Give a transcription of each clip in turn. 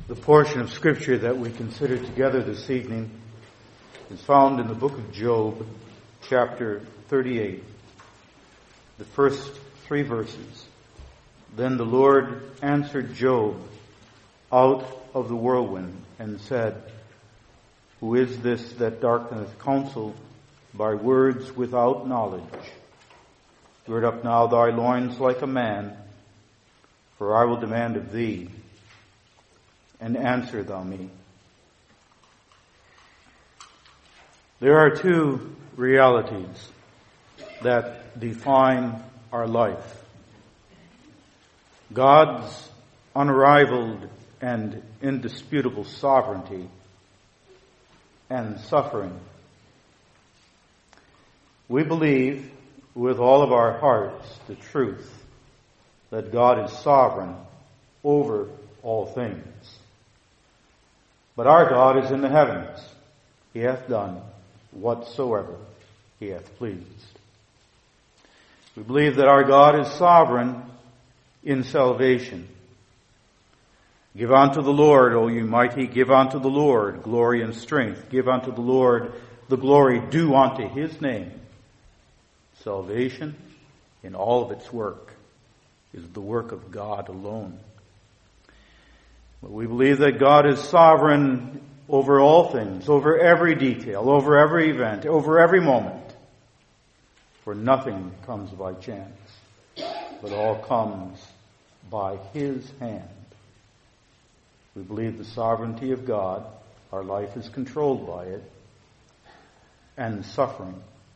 The portion of Scripture that we consider together this evening is found in the book of Job, chapter 38, the first 3 verses. Then the Lord answered Job out of the whirlwind and said, Who is this that darkeneth counsel by words without knowledge? Gird up now thy loins like a man, for I will demand of thee, and answer thou me. There are 2 realities that define our life. God's unrivaled and indisputable sovereignty and suffering. We believe with all of our hearts the truth that God is sovereign over all things. But our God is in the heavens. He hath done whatsoever he hath pleased. We believe that our God is sovereign in salvation. Give unto the Lord, O ye mighty, give unto the Lord glory and strength. Give unto the Lord the glory due unto his name. Salvation in all of its work is the work of God alone. But we believe that God is sovereign over all things, over every detail, over every event, over every moment. For nothing comes by chance, but all comes by his hand. We believe the sovereignty of God. Our life is controlled by it. And suffering.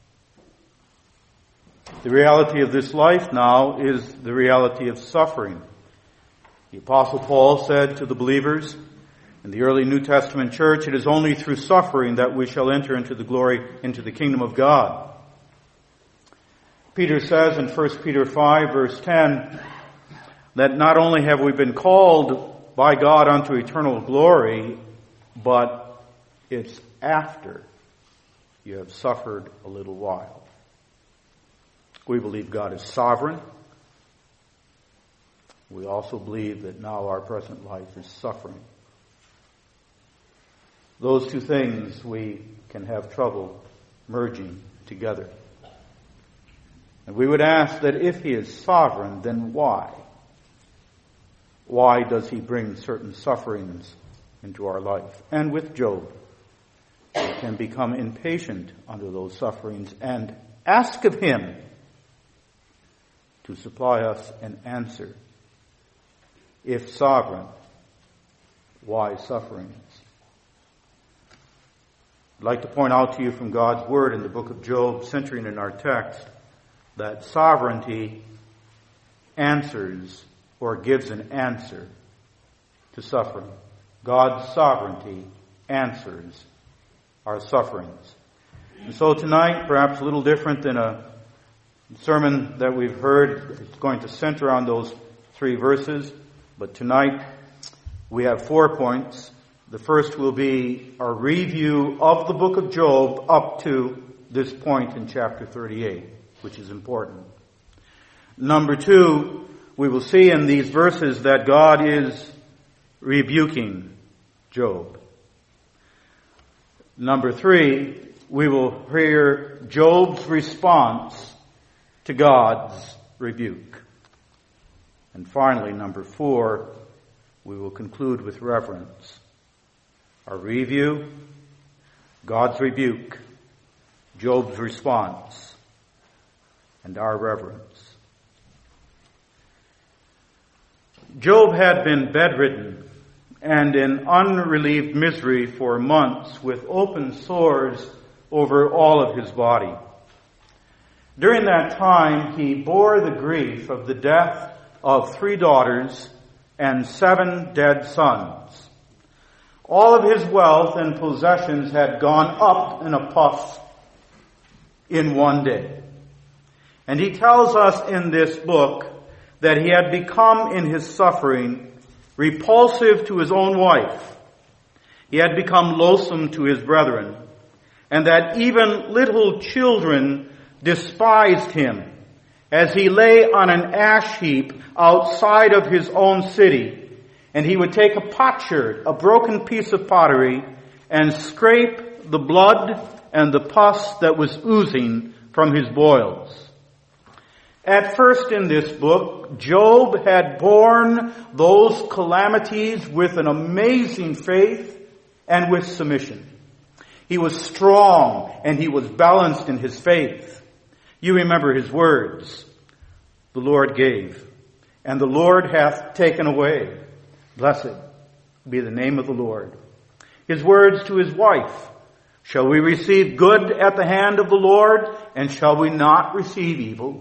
The reality of this life now is the reality of suffering. The Apostle Paul said to the believers in the early New Testament church, it is only through suffering that we shall enter into the glory, into the kingdom of God. Peter says in 1 Peter 5 verse 10 that not only have we been called by God unto eternal glory, but it's after you have suffered a little while. We believe God is sovereign. We also believe that now our present life is suffering. Those 2 things we can have trouble merging together. And we would ask that if he is sovereign, then why? Why does he bring certain sufferings into our life? And with Job, we can become impatient under those sufferings and ask of him to supply us an answer. If sovereign, why sufferings? I'd like to point out to you from God's Word in the book of Job, centering in our text, that sovereignty answers or gives an answer to suffering. God's sovereignty answers our sufferings. And so tonight, perhaps a little different than a sermon that we've heard, it's going to center on those 3 verses. But tonight, we have 4 points. The first will be a review of the book of Job up to this point in chapter 38, which is important. Number 2, we will see in these verses that God is rebuking Job. Number 3, we will hear Job's response to God's rebuke. And finally, number 4, we will conclude with reverence. Our review, God's rebuke, Job's response, and our reverence. Job had been bedridden and in unrelieved misery for months with open sores over all of his body. During that time, he bore the grief of the death of 3 daughters and 7 dead sons. All of his wealth and possessions had gone up in a puff in one day. And he tells us in this book that he had become in his suffering repulsive to his own wife. He had become loathsome to his brethren, and that even little children despised him as he lay on an ash heap outside of his own city, And he would take a potsherd, a broken piece of pottery, and scrape the blood and the pus that was oozing from his boils. At first in this book, Job had borne those calamities with an amazing faith and with submission. He was strong and he was balanced in his faith. You remember his words. The Lord gave, and the Lord hath taken away. Blessed be the name of the Lord. His words to his wife. Shall we receive good at the hand of the Lord, and shall we not receive evil?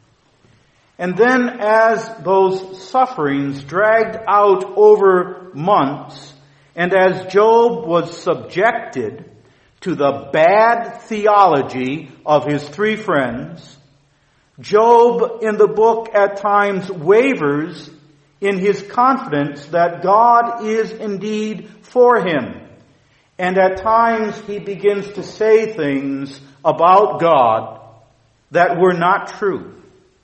And then as those sufferings dragged out over months, and as Job was subjected to the bad theology of his three friends, Job in the book at times wavers in his confidence that God is indeed for him. And at times he begins to say things about God that were not true.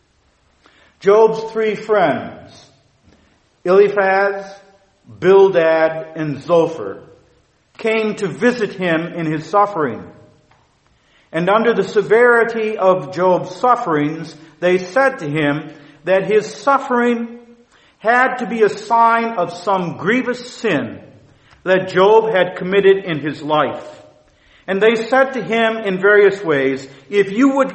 Job's three friends, Eliphaz, Bildad, and Zophar, came to visit him in his suffering. And under the severity of Job's sufferings, they said to him that his suffering had to be a sign of some grievous sin that Job had committed in his life. And they said to him in various ways, if you would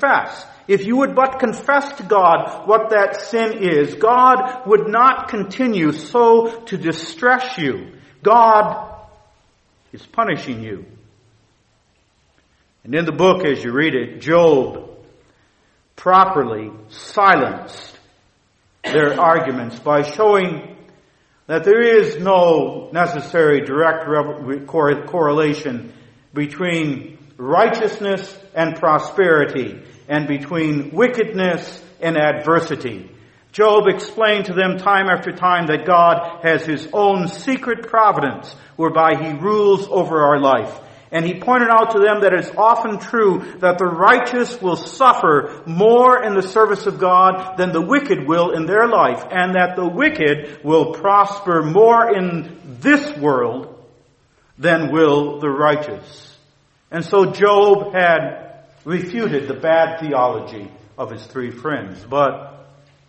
but confess to God what that sin is, God would not continue so to distress you. God is punishing you. And in the book, as you read it, Job properly silenced their arguments by showing that there is no necessary direct correlation between righteousness and prosperity and between wickedness and adversity. Job explained to them time after time that God has his own secret providence whereby he rules over our life. And he pointed out to them that it's often true that the righteous will suffer more in the service of God than the wicked will in their life, and that the wicked will prosper more in this world than will the righteous. And so Job had refuted the bad theology of his three friends, but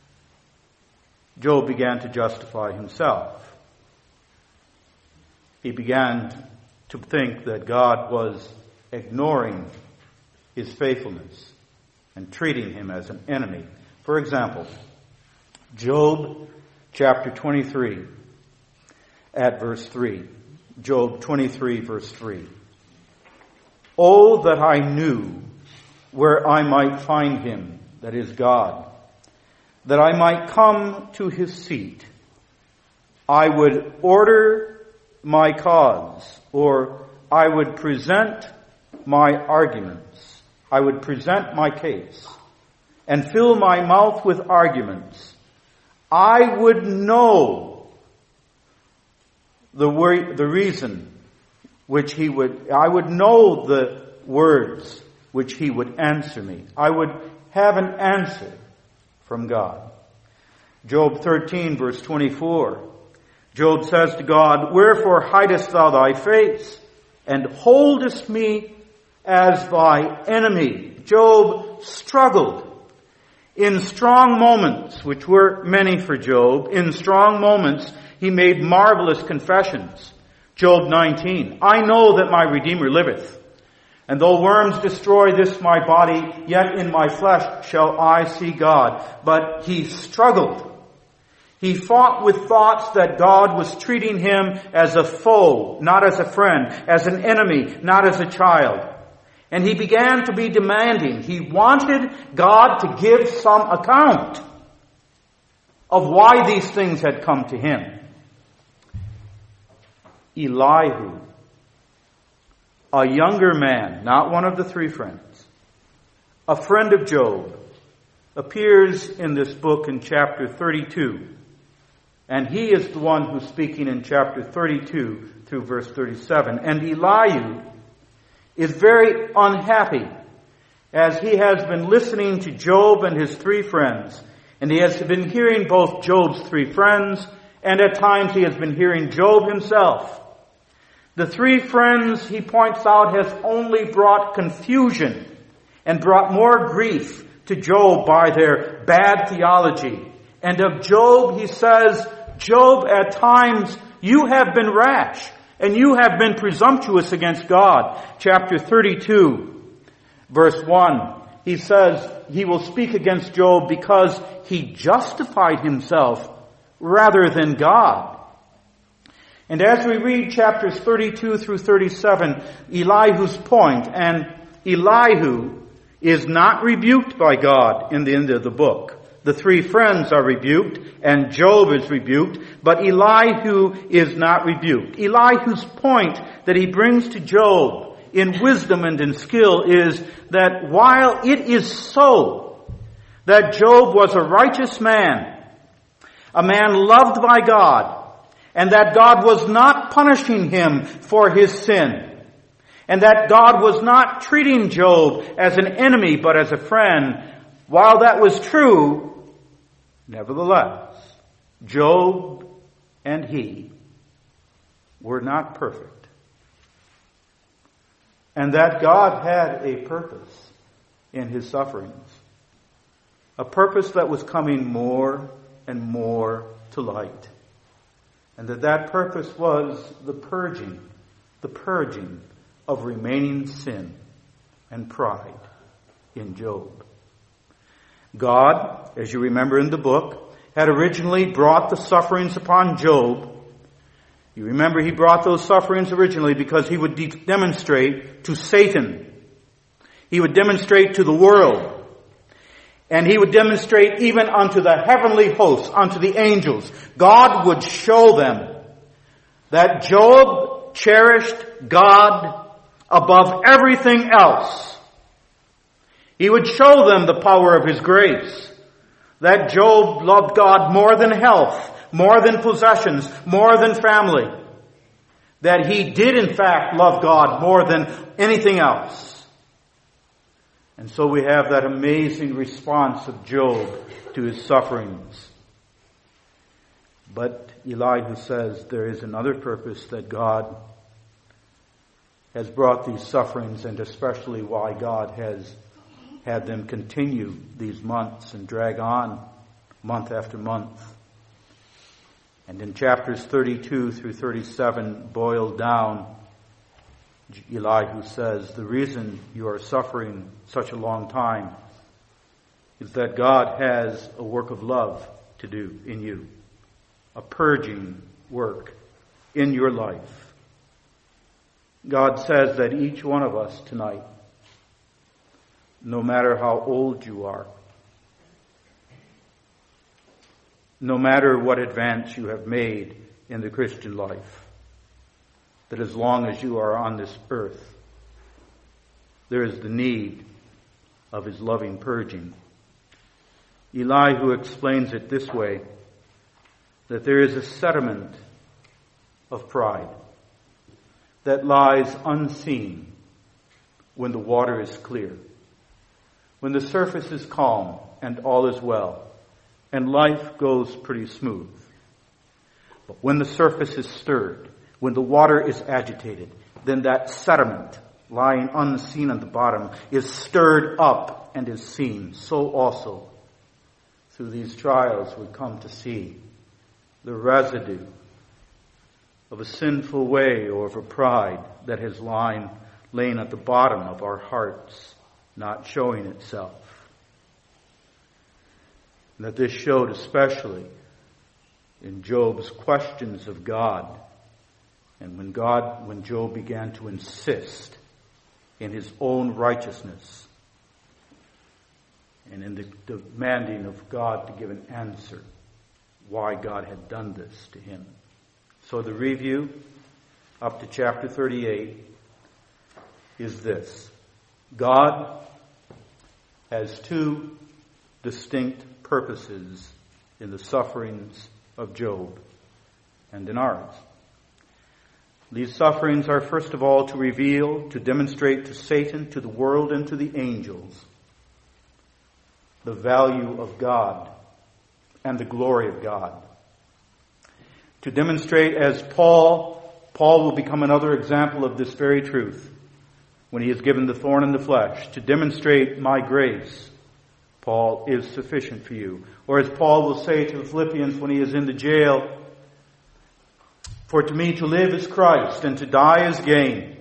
Job began to justify himself. He began to think that God was ignoring his faithfulness and treating him as an enemy. For example, Job chapter 23 at verse 3. Job 23 verse 3. Oh, that I knew where I might find him, that is God, that I might come to his seat. I would order my cause, or I would present my arguments. I would present my case and fill my mouth with arguments. I would know the reason which he would, I would know the words which he would answer me. I would have an answer from God. Job 13 verse 24. Job says to God, wherefore hidest thou thy face, and holdest me as thy enemy? Job struggled. In strong moments, which were many for Job, in strong moments he made marvelous confessions. Job 19, I know that my Redeemer liveth, and though worms destroy this my body, yet in my flesh shall I see God. But he struggled. He fought with thoughts that God was treating him as a foe, not as a friend, as an enemy, not as a child. And he began to be demanding. He wanted God to give some account of why these things had come to him. Elihu, a younger man, not one of the three friends, a friend of Job, appears in this book in chapter 32. And he is the one who's speaking in chapter 32 through verse 37. And Elihu is very unhappy as he has been listening to Job and his three friends. And he has been hearing both Job's three friends and at times he has been hearing Job himself. The three friends, he points out, has only brought confusion and brought more grief to Job by their bad theology. And of Job, he says, Job, at times you have been rash and you have been presumptuous against God. Chapter 32, verse 1, he says he will speak against Job because he justified himself rather than God. And as we read chapters 32 through 37, Elihu's point, and Elihu is not rebuked by God in the end of the book. The three friends are rebuked, and Job is rebuked, but Elihu is not rebuked. Elihu's point that he brings to Job in wisdom and in skill is that while it is so that Job was a righteous man, a man loved by God, and that God was not punishing him for his sin, and that God was not treating Job as an enemy but as a friend, while that was true, nevertheless, Job and he were not perfect. And that God had a purpose in his sufferings, a purpose that was coming more and more to light. And that purpose was the purging of remaining sin and pride in Job. God, as you remember in the book, had originally brought the sufferings upon Job. You remember he brought those sufferings originally because he would demonstrate to Satan. He would demonstrate to the world. And he would demonstrate even unto the heavenly hosts, unto the angels. God would show them that Job cherished God above everything else. He would show them the power of his grace. That Job loved God more than health, more than possessions, more than family. That he did in fact love God more than anything else. And so we have that amazing response of Job to his sufferings. But Elihu says there is another purpose that God has brought these sufferings, and especially why God has had them continue these months and drag on month after month. And in chapters 32 through 37, boiled down, Elihu says, the reason you are suffering such a long time is that God has a work of love to do in you, a purging work in your life. God says that each one of us tonight, no matter how old you are, no matter what advance you have made in the Christian life, that as long as you are on this earth, there is the need of his loving purging. Elihu explains it this way, that there is a sediment of pride that lies unseen when the water is clear, when the surface is calm and all is well, and life goes pretty smooth. But when the surface is stirred, when the water is agitated, then that sediment lying unseen on the bottom is stirred up and is seen. So also, through these trials, we come to see the residue of a sinful way or of a pride that has lain at the bottom of our hearts, not showing itself. And that this showed especially in Job's questions of God. And when Job began to insist in his own righteousness and in the demanding of God to give an answer why God had done this to him. So the review up to chapter 38 is this. God has two distinct purposes in the sufferings of Job and in ours. These sufferings are first of all to reveal, to demonstrate to Satan, to the world, and to the angels the value of God and the glory of God. To demonstrate as Paul will become another example of this very truth when he is given the thorn in the flesh. To demonstrate my grace, Paul, is sufficient for you. Or as Paul will say to the Philippians when he is in the jail, for to me to live is Christ, and to die is gain,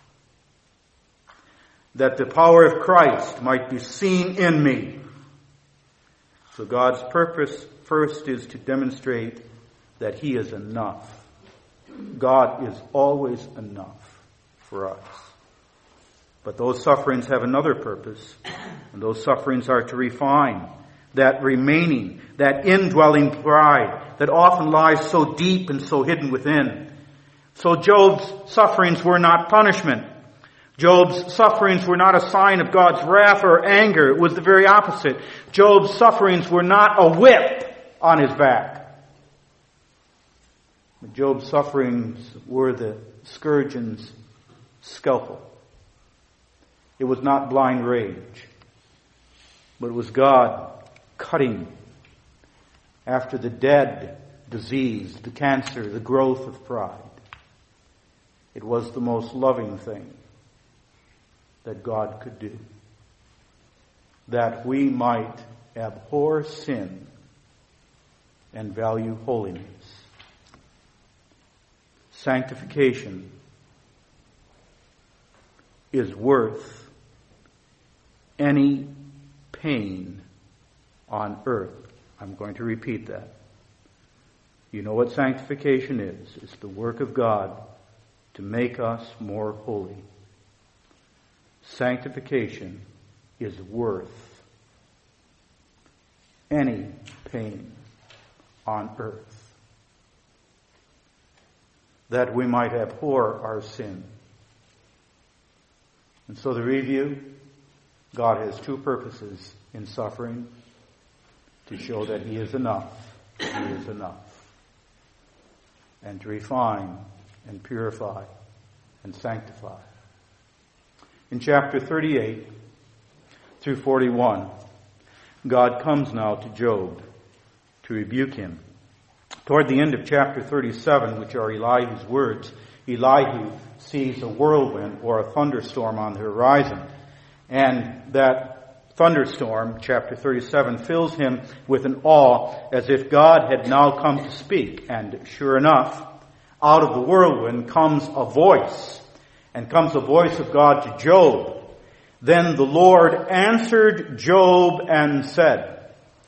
that the power of Christ might be seen in me. So God's purpose first is to demonstrate that He is enough. God is always enough for us. But those sufferings have another purpose, and those sufferings are to refine that remaining, that indwelling pride that often lies so deep and so hidden within. So Job's sufferings were not punishment. Job's sufferings were not a sign of God's wrath or anger. It was the very opposite. Job's sufferings were not a whip on his back. Job's sufferings were the scourgeon's scalpel. It was not blind rage, but it was God cutting after the dead disease, the cancer, the growth of pride. It was the most loving thing that God could do, that we might abhor sin and value holiness. Sanctification is worth any pain on earth. I'm going to repeat that. You know what sanctification is. It's the work of God to make us more holy. Sanctification is worth any pain on earth, that we might abhor our sin. And so the review, God has two purposes in suffering: to show that He is enough, He is enough, and to refine and purify and sanctify. In chapter 38 through 41, God comes now to Job to rebuke him. Toward the end of chapter 37, which are Elihu's words, Elihu sees a whirlwind or a thunderstorm on the horizon. And that thunderstorm, chapter 37, fills him with an awe as if God had now come to speak. And sure enough, out of the whirlwind comes a voice, and comes the voice of God to Job. Then the Lord answered Job and said,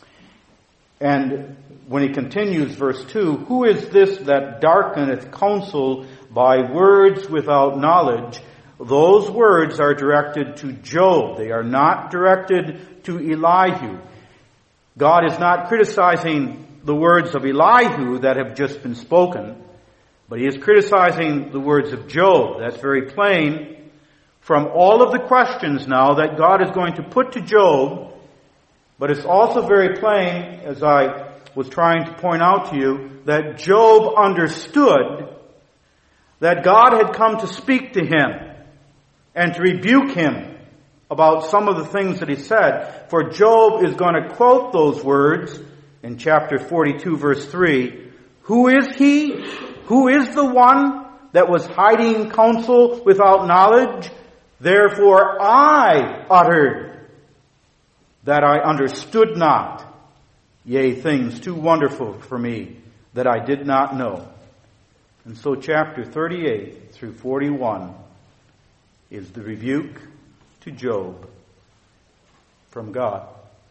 and when he continues, verse 2, who is this that darkeneth counsel by words without knowledge? Those words are directed to Job. They are not directed to Elihu. God is not criticizing the words of Elihu that have just been spoken, but He is criticizing the words of Job. That's very plain from all of the questions now that God is going to put to Job. But it's also very plain, as I was trying to point out to you, that Job understood that God had come to speak to him and to rebuke him about some of the things that he said. For Job is going to quote those words in chapter 42, verse 3. Who is he? Who is the one that was hiding counsel without knowledge? Therefore I uttered that I understood not, yea, things too wonderful for me that I did not know. And so chapter 38 through 41 is the rebuke to Job from God.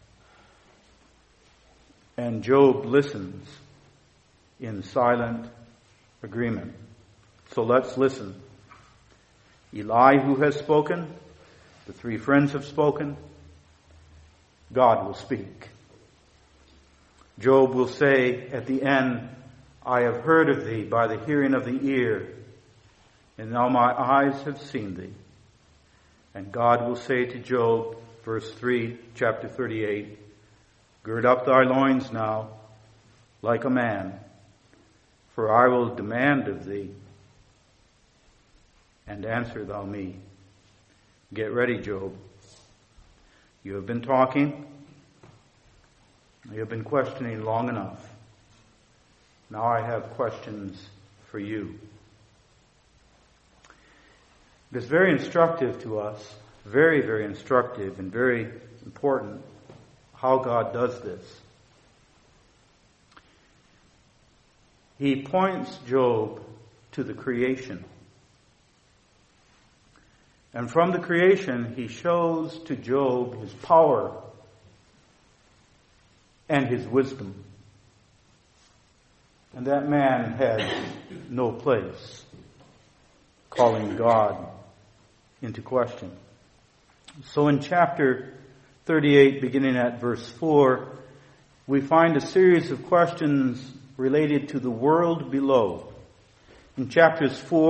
And Job listens in silent agreement. So let's listen. Elihu has spoken. The three friends have spoken. God will speak. Job will say at the end, I have heard of thee by the hearing of the ear, and now my eyes have seen thee. And God will say to Job, verse 3, chapter 38, gird up thy loins now, like a man, for I will demand of thee, and answer thou me. Get ready, Job. You have been talking. You have been questioning long enough. Now I have questions for you. It is very instructive to us, very, very instructive and very important how God does this. He points Job to the creation. And from the creation, he shows to Job his power and his wisdom. And that man has no place calling God into question. So in chapter 38, beginning at verse 4, we find a series of questions related to the world below. In chapter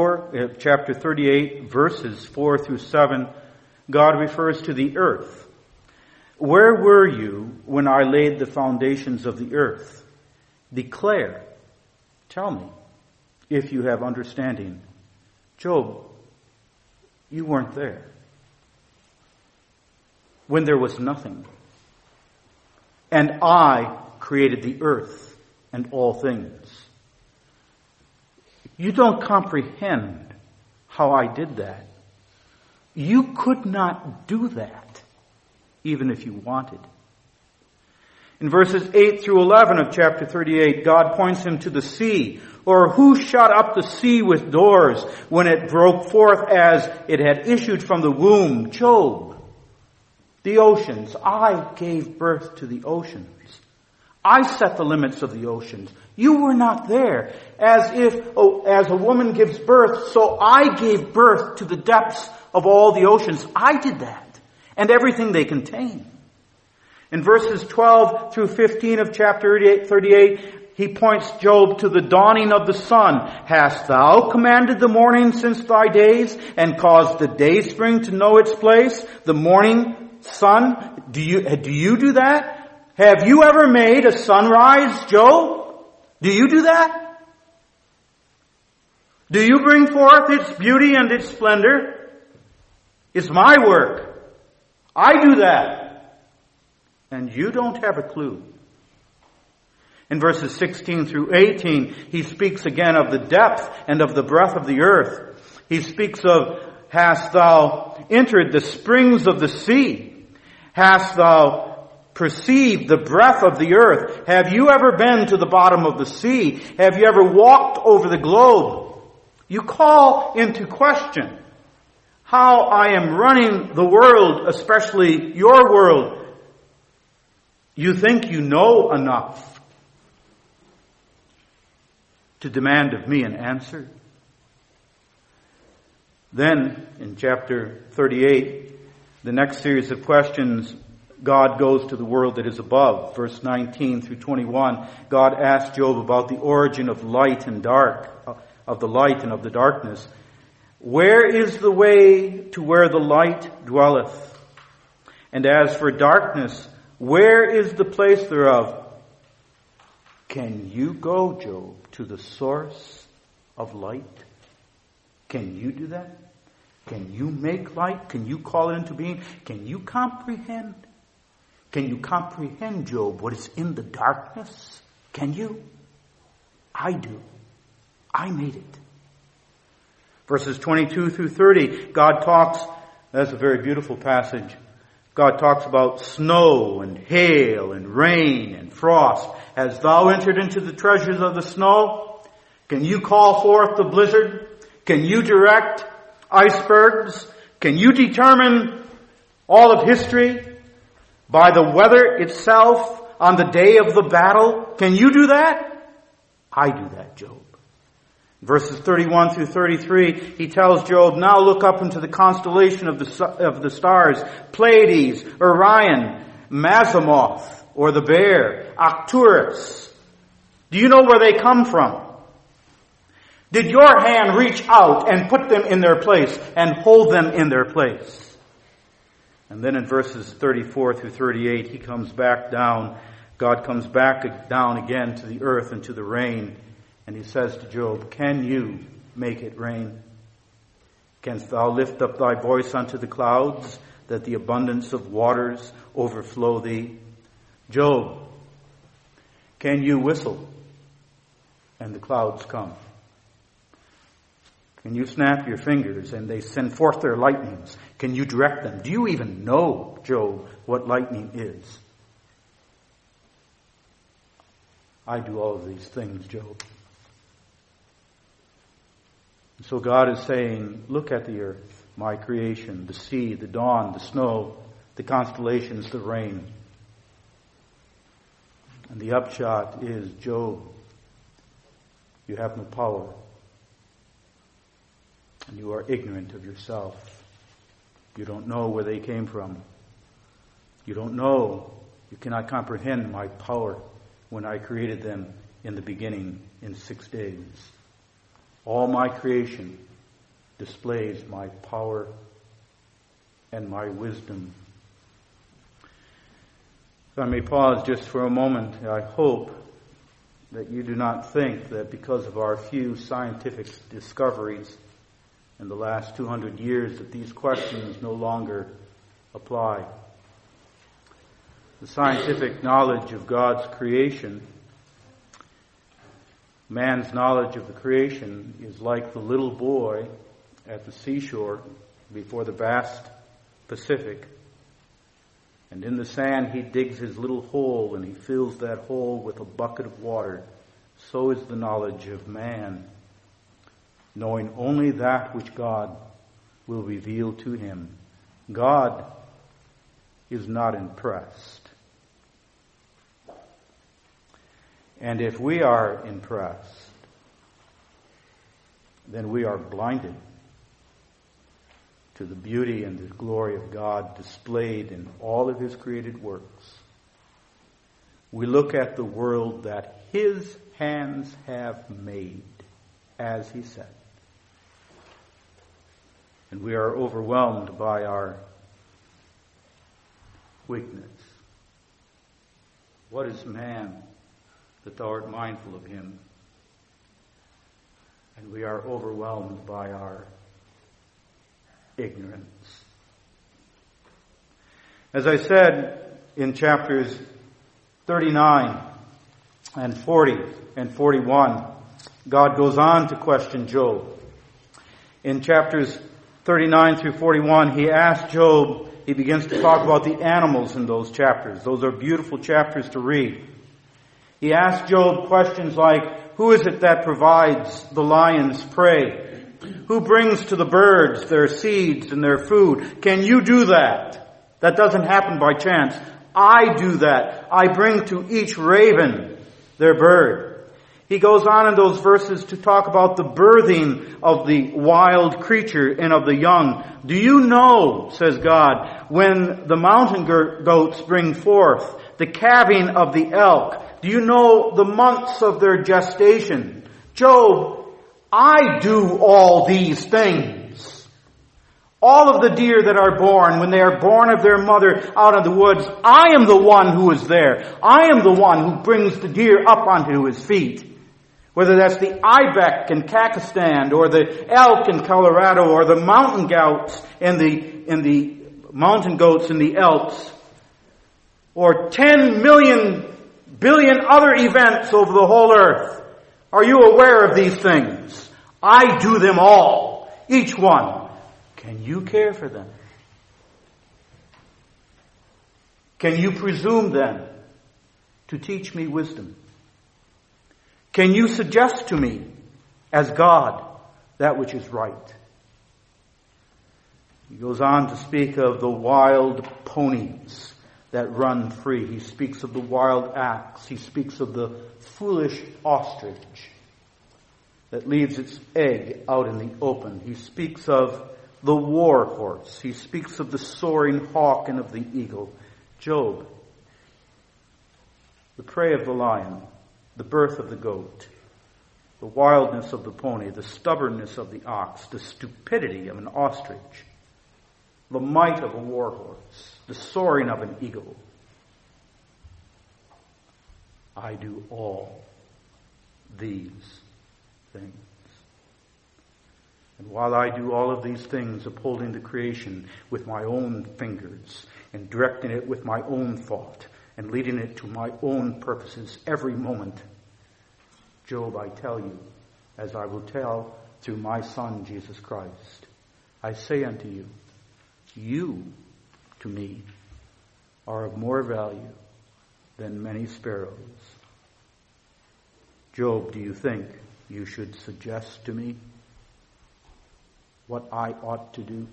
38, verses 4 through 7, God refers to the earth. Where were you when I laid the foundations of the earth? Declare, tell me, if you have understanding. Job, you weren't there. When there was nothing. And I created the earth and all things. You don't comprehend how I did that. You could not do that, even if you wanted. In verses 8 through 11 of chapter 38, God points him to the sea. Or who shut up the sea with doors when it broke forth as it had issued from the womb? Job. The oceans. I gave birth to the oceans. I set the limits of the oceans. You were not there. As a woman gives birth, so I gave birth to the depths of all the oceans. I did that. And everything they contain. In verses 12 through 15 of chapter 38, he points Job to the dawning of the sun. Hast thou commanded the morning since thy days, and caused the day spring to know its place? The morning sun, do you do that? Have you ever made a sunrise, Job? Do you do that? Do you bring forth its beauty and its splendor? It's my work. I do that. And you don't have a clue. In verses 16 through 18, he speaks again of the depth and of the breadth of the earth. He speaks of, hast thou entered the springs of the sea? Hast thou perceived the breadth of the earth? Have you ever been to the bottom of the sea? Have you ever walked over the globe? You call into question how I am running the world, especially your world. You think you know enough to demand of me an answer? Then, in chapter 38, the next series of questions, God goes to the world that is above. Verse 19 through 21, God asks Job about the origin of light and dark, of the light and of the darkness. Where is the way to where the light dwelleth? And as for darkness, where is the place thereof? Can you go, Job, to the source of light? Can you do that? Can you make light? Can you call it into being? Can you comprehend? Can you comprehend, Job, what is in the darkness? Can you? I do. I made it. Verses 22 through 30, God talks, that's a very beautiful passage. God talks about snow and hail and rain and frost. Hast thou entered into the treasures of the snow? Can you call forth the blizzard? Can you direct icebergs? Can you determine all of history by the weather itself on the day of the battle? Can you do that? I do that, Job. Verses 31 through 33, he tells Job, now look up into the constellation of the stars, Pleiades, Orion, Mazamoth, or the bear, Arcturus. Do you know where they come from? Did your hand reach out and put them in their place and hold them in their place? And then in verses 34 through 38, he comes back down. God comes back down again to the earth and to the rain. And he says to Job, can you make it rain? Canst thou lift up thy voice unto the clouds, that the abundance of waters overflow thee? Job, can you whistle? and the clouds come? Can you snap your fingers and they send forth their lightnings? Can you direct them? Do you even know, Job, what lightning is? I do all of these things, Job. So God is saying, look at the earth, my creation, the sea, the dawn, the snow, the constellations, the rain. And the upshot is, Job, you have no power. And you are ignorant of yourself. You don't know where they came from. You don't know, you cannot comprehend my power when I created them in the beginning in 6 days. All my creation displays my power and my wisdom. If I may pause just for a moment, I hope that you do not think that because of our few scientific discoveries in the last 200 years that these questions no longer apply. The scientific knowledge of God's creation, man's knowledge of the creation, is like the little boy at the seashore before the vast Pacific. And in the sand he digs his little hole and he fills that hole with a bucket of water. So is the knowledge of man, knowing only that which God will reveal to him. God is not impressed. And if we are impressed, then we are blinded to the beauty and the glory of God displayed in all of his created works. We look at the world that his hands have made, as he said. And we are overwhelmed by our weakness. What is man that thou art mindful of him? And we are overwhelmed by our ignorance. As I said in chapters 39 and 40 and 41, God goes on to question Job. In chapters 39 through 41, he asked Job, he begins to talk about the animals in those chapters. Those are beautiful chapters to read. He asked Job questions like, who is it that provides the lion's prey? Who brings to the birds their seeds and their food? Can you do that? That doesn't happen by chance. I do that. I bring to each raven their bird. He goes on in those verses to talk about the birthing of the wild creature and of the young. Do you know, says God, when the mountain goats bring forth, the calving of the elk? Do you know the months of their gestation? Job, I do all these things. All of the deer that are born, when they are born of their mother out of the woods, I am the one who is there. I am the one who brings the deer up onto his feet. Whether that's the ibex in Pakistan, or the elk in Colorado, or the mountain goats and the mountain goats in the Alps, or 10 billion other events over the whole earth. Are you aware of these things? I do them all, each one. Can you care for them? Can you presume then to teach me wisdom? Can you suggest to me, as God, that which is right? He goes on to speak of the wild ponies that run free. He speaks of the wild axe. He speaks of the foolish ostrich that leaves its egg out in the open. He speaks of the war horse. He speaks of the soaring hawk and of the eagle. Job, the prey of the lion, the birth of the goat, the wildness of the pony, the stubbornness of the ox, the stupidity of an ostrich, the might of a war horse, the soaring of an eagle. I do all these things. And while I do all of these things, upholding the creation with my own fingers and directing it with my own thought and leading it to my own purposes every moment, Job, I tell you, as I will tell through my Son, Jesus Christ, I say unto you, you to me are of more value than many sparrows. Job, do you think you should suggest to me what I ought to do?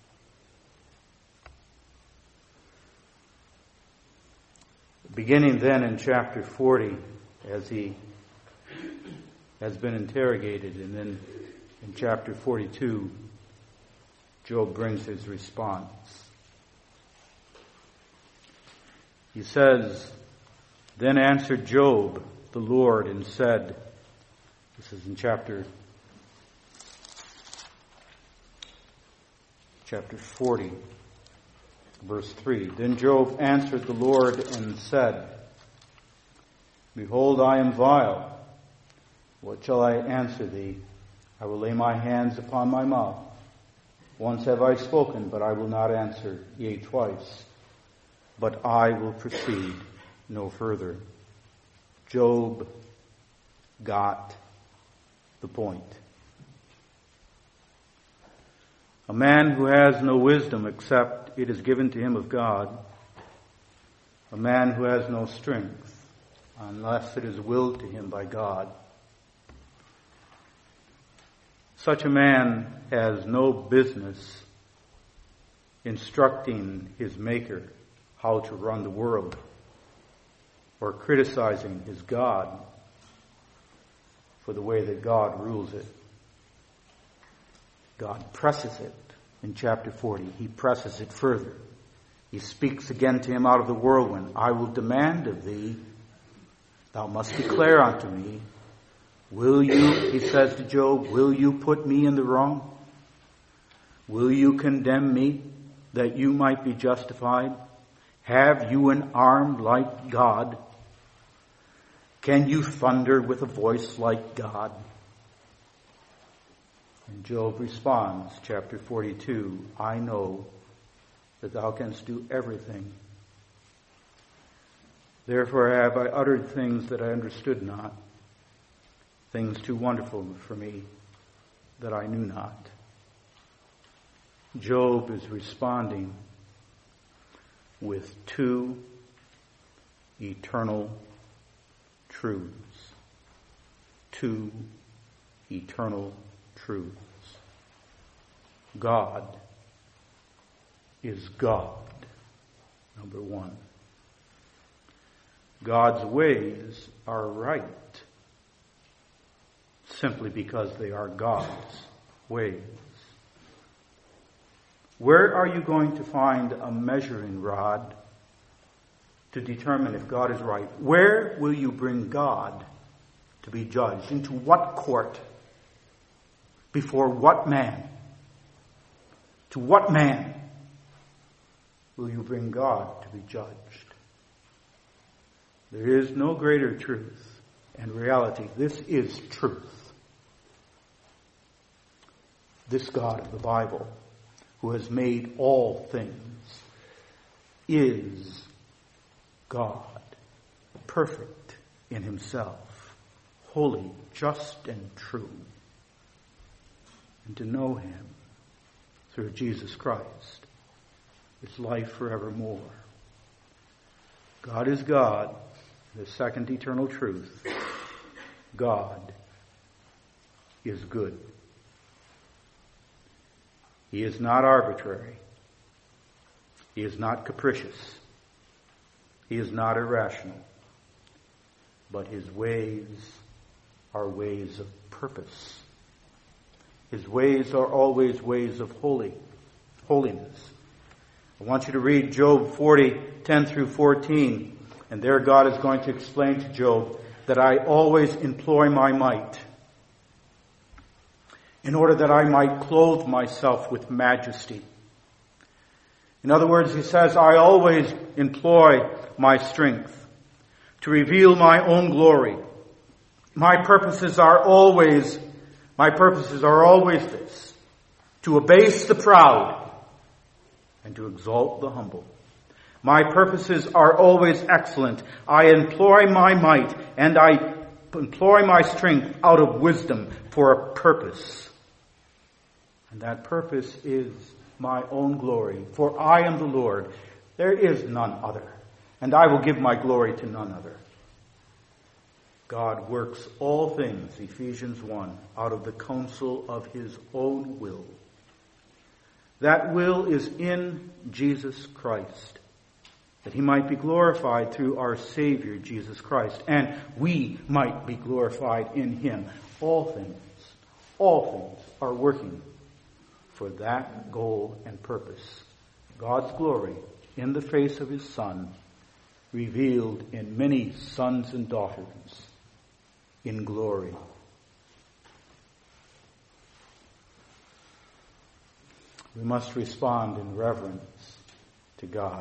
Beginning then in chapter 40, as he has been interrogated, and then in chapter 42, Job brings his response. He says, Then answered Job the Lord and said, this is in chapter 40, verse 3. Then Job answered the Lord and said, Behold, I am vile. What shall I answer thee? I will lay my hands upon my mouth. Once have I spoken, but I will not answer, yea, twice. But I will proceed no further. Job got the point. A man who has no wisdom except it is given to him of God. A man who has no strength unless it is willed to him by God. Such a man has no business instructing his Maker how to run the world or criticizing his God for the way that God rules it. God presses it in chapter 40. He presses it further. He speaks again to him out of the whirlwind. I will demand of thee, thou must declare unto me, will you, he says to Job, will you put me in the wrong? Will you condemn me that you might be justified? Have you an arm like God? Can you thunder with a voice like God? And Job responds, chapter 42, I know that thou canst do everything. Therefore have I uttered things that I understood not, things too wonderful for me that I knew not. Job is responding with two eternal truths. Two eternal truths. God is God, number one. God's ways are right simply because they are God's ways. Where are you going to find a measuring rod to determine if God is right? Where will you bring God to be judged? Into what court? Before what man? To what man will you bring God to be judged? There is no greater truth and reality. This is truth. This God of the Bible, who has made all things, is God, perfect in himself, holy, just, and true. And to know him through Jesus Christ is life forevermore. God is God, the second eternal truth. God is good. He is not arbitrary. He is not capricious. He is not irrational. But his ways are ways of purpose. His ways are always ways of holiness. I want you to read Job 40, 10 through 14. And there God is going to explain to Job that I always employ my might in order that I might clothe myself with majesty. In other words, he says, I always employ my strength to reveal my own glory. My purposes are always this, to abase the proud and to exalt the humble. My purposes are always excellent. I employ my might, employ my strength out of wisdom for a purpose. And that purpose is my own glory. For I am the Lord. There is none other. And I will give my glory to none other. God works all things, Ephesians 1, out of the counsel of his own will. That will is in Jesus Christ, that he might be glorified through our Savior, Jesus Christ, and we might be glorified in him. All things are working for that goal and purpose. God's glory in the face of his Son, revealed in many sons and daughters in glory. We must respond in reverence to God.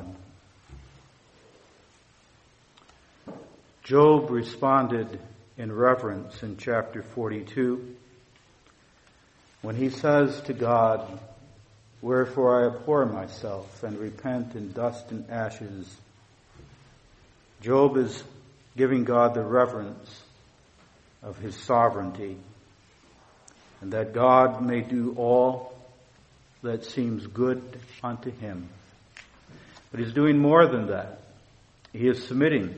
Job responded in reverence in chapter 42 when he says to God, "Wherefore I abhor myself and repent in dust and ashes." Job is giving God the reverence of his sovereignty, and that God may do all that seems good unto him. But he's doing more than that. He is submitting.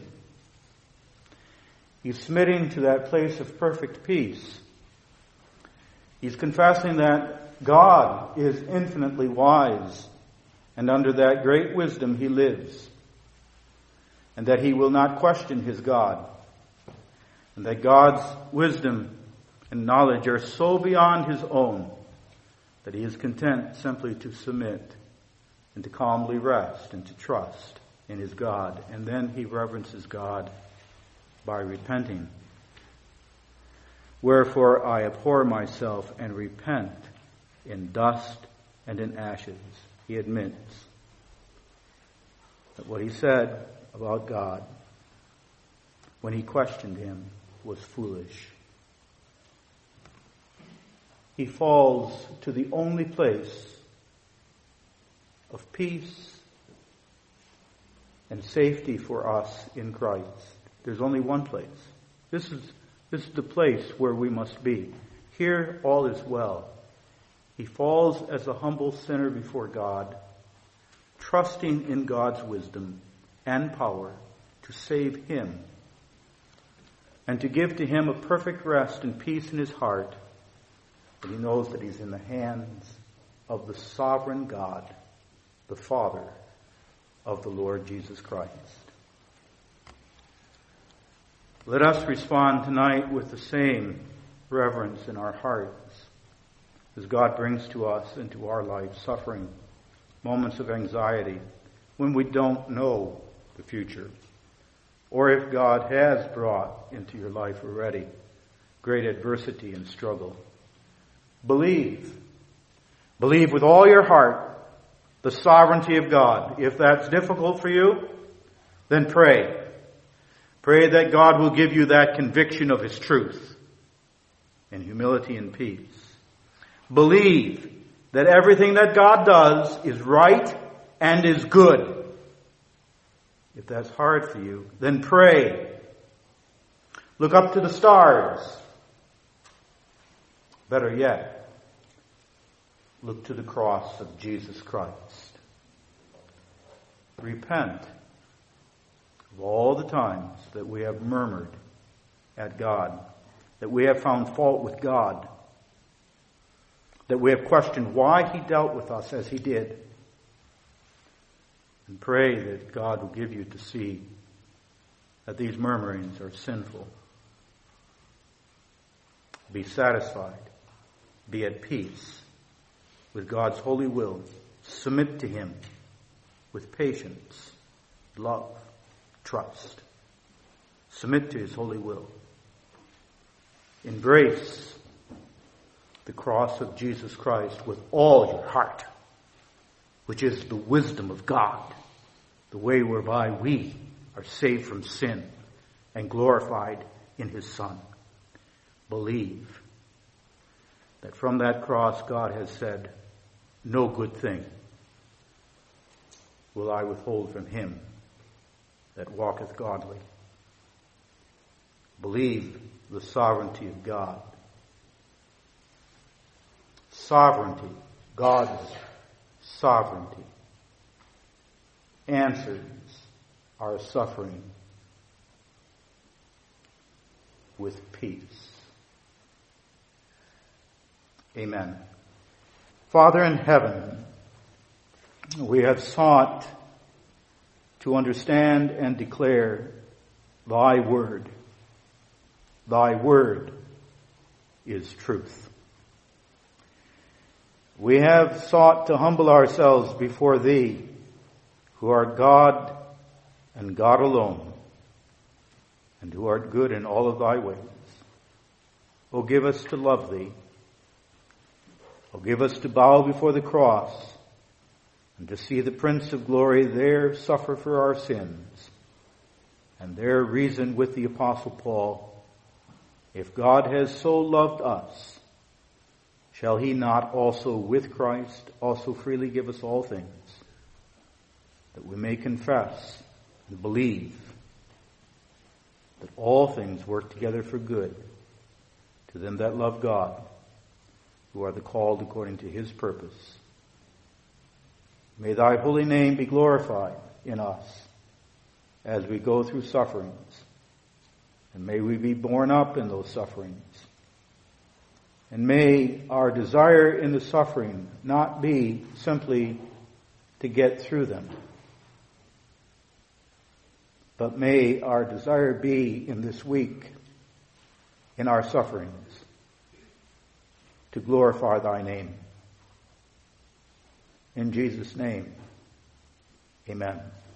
He's submitting to that place of perfect peace. He's confessing that God is infinitely wise, and under that great wisdom he lives, and that he will not question his God, and that God's wisdom and knowledge are so beyond his own that he is content simply to submit and to calmly rest and to trust in his God. And then he reverences God by repenting. "Wherefore I abhor myself and repent in dust and in ashes." He admits that what he said about God when he questioned him was foolish. He falls to the only place of peace and safety for us in Christ. There's only one place. This is the place where we must be. Here all is well. He falls as a humble sinner before God, trusting in God's wisdom and power to save him and to give to him a perfect rest and peace in his heart. But he knows that he's in the hands of the sovereign God, the Father of the Lord Jesus Christ. Let us respond tonight with the same reverence in our hearts as God brings to us into our life suffering, moments of anxiety, when we don't know the future, or if God has brought into your life already great adversity and struggle. Believe with all your heart the sovereignty of God. If that's difficult for you, then pray. Pray that God will give you that conviction of his truth in humility and peace. Believe that everything that God does is right and is good. If that's hard for you, then pray. Look up to the stars. Better yet, look to the cross of Jesus Christ. Repent of all the times that we have murmured at God, that we have found fault with God, that we have questioned why he dealt with us as he did. And pray that God will give you to see that these murmurings are sinful. Be satisfied. Be at peace with God's holy will. Submit to him with patience, love, trust. Submit to his holy will. Embrace the cross of Jesus Christ with all your heart, which is the wisdom of God, the way whereby we are saved from sin and glorified in his Son. Believe that from that cross God has said, "No good thing will I withhold from him that walketh godly." Believe the sovereignty of God. Sovereignty, God's sovereignty, answers our suffering with peace. Amen. Father in heaven, we have sought to understand and declare thy word. Thy word is truth. We have sought to humble ourselves before thee, who art God and God alone, and who art good in all of thy ways. O give us to love thee. O give us to bow before the cross and to see the Prince of Glory there suffer for our sins, and there reason with the Apostle Paul, if God has so loved us, shall he not also with Christ also freely give us all things, that we may confess and believe that all things work together for good to them that love God, who are the called according to his purpose. May thy holy name be glorified in us as we go through sufferings, and may we be borne up in those sufferings. And may our desire in the suffering not be simply to get through them, but may our desire be in this week, in our sufferings, to glorify thy name. In Jesus' name, amen.